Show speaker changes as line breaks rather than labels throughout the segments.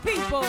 people.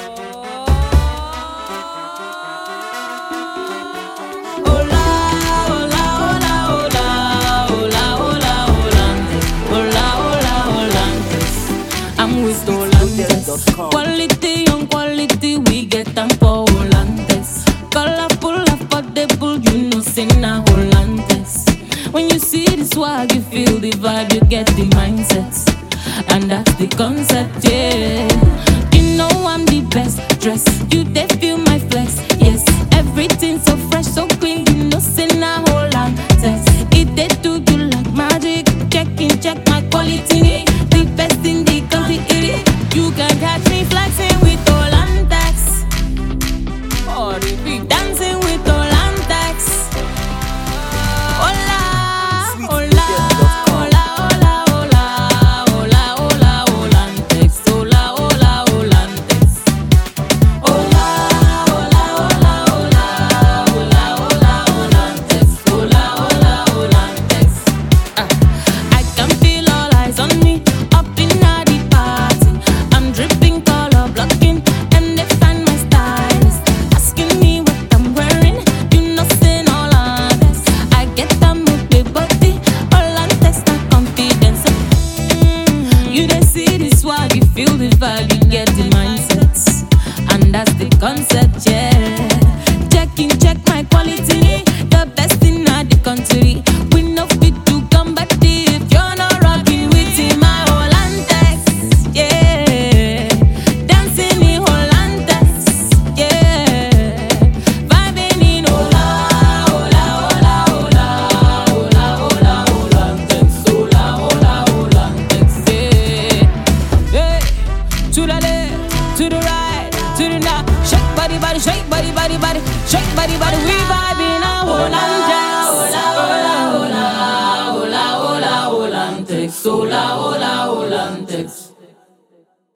I'm with Olantes. Quality on quality, we get them for Olantes. Colorful, affordable, you know, say na Olantes. When you see the swag, you feel the vibe, you get the mindset. And that's the concept, yeah. You know I'm the best dressed. You they feel my flex, yes. Everything so fresh, so clean, you know, say na Olantes. It they do you like magic. Check my quality. The best in the country, you can catch me flexing with Olantex, or if we dancing with Olantex. Hola, hola, hola, hola, hola, hola, hola, Olantex, hola, hola, Olantex. Hola, hola, hola, hola, hola, hola, Olantex, hola, hola, Olantex. I can feel all eyes on me up in the party. I'm dripping color blocking, and they find my stylist asking me what I'm wearing. You know, saying all on this. I get them with the body, all on text and confidence. You don't see the swag, you feel the vibe, you get the mindsets, and that's the concept, yeah. Check my quality, the best in the country. We know fit to combat if you're not rocking with my Olantex, yeah. Dancing in Olantex, yeah. Vibing in Ola, Ola, Ola, Ola, Ola, Ola, Olantex, Ola, Ola, Olantex, yeah. Hey, to the left, to the right, to the now. Shake body, body, shake body, body, body, shake body, body. We vibing a Olantex, Ola, Ola, Ola, Ola, Ola, Olantex, Ola, Ola, Olantex.